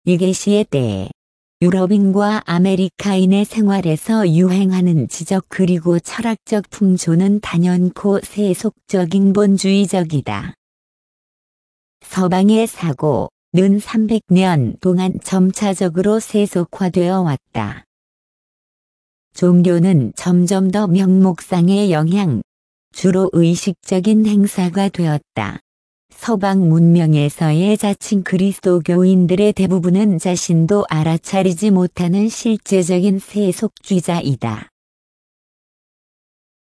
이게 시의 때에 유럽인과 아메리카인의 생활에서 유행하는 지적 그리고 철학적 풍조는 단연코 세속적인 본주의적이다. 서방의 사고는 300년 동안 점차적으로 세속화되어 왔다. 종교는 점점 더 명목상의 영향, 주로 의식적인 행사가 되었다. 서방 문명에서의 자칭 그리스도교인들의 대부분은 자신도 알아차리지 못하는 실제적인 세속주의자이다.